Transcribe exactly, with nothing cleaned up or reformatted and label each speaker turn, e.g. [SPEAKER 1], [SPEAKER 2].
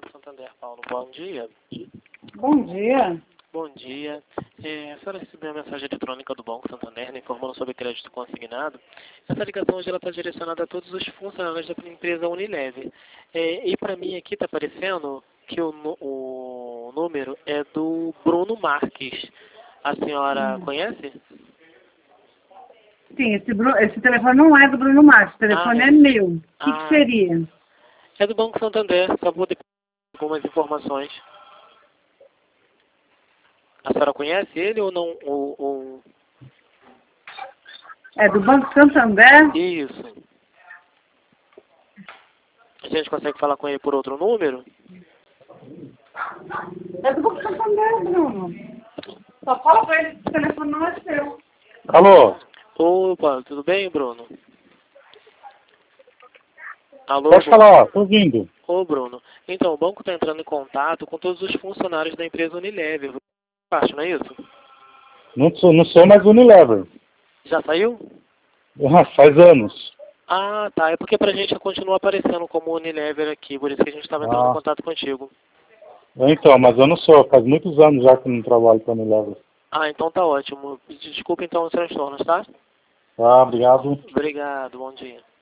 [SPEAKER 1] Banco Santander, Paulo. Bom dia.
[SPEAKER 2] Bom dia.
[SPEAKER 1] Bom dia. É, a senhora recebeu a mensagem eletrônica do Banco Santander, né, informando sobre crédito consignado. Essa ligação hoje está direcionada a todos os funcionários da empresa Unilever. É, e para mim aqui está aparecendo que o, o número é do Bruno Marques. A senhora
[SPEAKER 2] Hum.
[SPEAKER 1] conhece?
[SPEAKER 2] Sim, esse, Bru- esse telefone não é do Bruno Marques, o telefone
[SPEAKER 1] Ah,
[SPEAKER 2] é
[SPEAKER 1] é.
[SPEAKER 2] meu. O que,
[SPEAKER 1] Ah,
[SPEAKER 2] que seria?
[SPEAKER 1] é do Banco Santander, só vou ter algumas informações. A senhora conhece ele ou não? Ou, ou...
[SPEAKER 2] É do Banco Santander?
[SPEAKER 1] Isso. A gente consegue falar com ele por outro número?
[SPEAKER 2] É do Banco Santander, Bruno. Só fala pra ele que o telefone não é seu.
[SPEAKER 3] Alô?
[SPEAKER 1] Opa, tudo bem, Bruno? Alô,
[SPEAKER 3] Pode
[SPEAKER 1] Bruno?
[SPEAKER 3] falar, tô ouvindo.
[SPEAKER 1] Ô, Bruno. Então, o banco está entrando em contato com todos os funcionários da empresa Unilever. Você acha, não é isso?
[SPEAKER 3] Não sou, não sou mais Unilever.
[SPEAKER 1] Já saiu?
[SPEAKER 3] Ah, faz anos.
[SPEAKER 1] Ah, tá. É porque pra gente continua aparecendo como Unilever aqui, por isso que a gente estava entrando em
[SPEAKER 3] Ah,
[SPEAKER 1] contato contigo.
[SPEAKER 3] então, mas eu não sou. Faz muitos anos já que eu não trabalho com Unilever.
[SPEAKER 1] Ah, então tá ótimo. Desculpa então os transtornos, tá?
[SPEAKER 3] Tá, obrigado.
[SPEAKER 1] Obrigado, bom dia.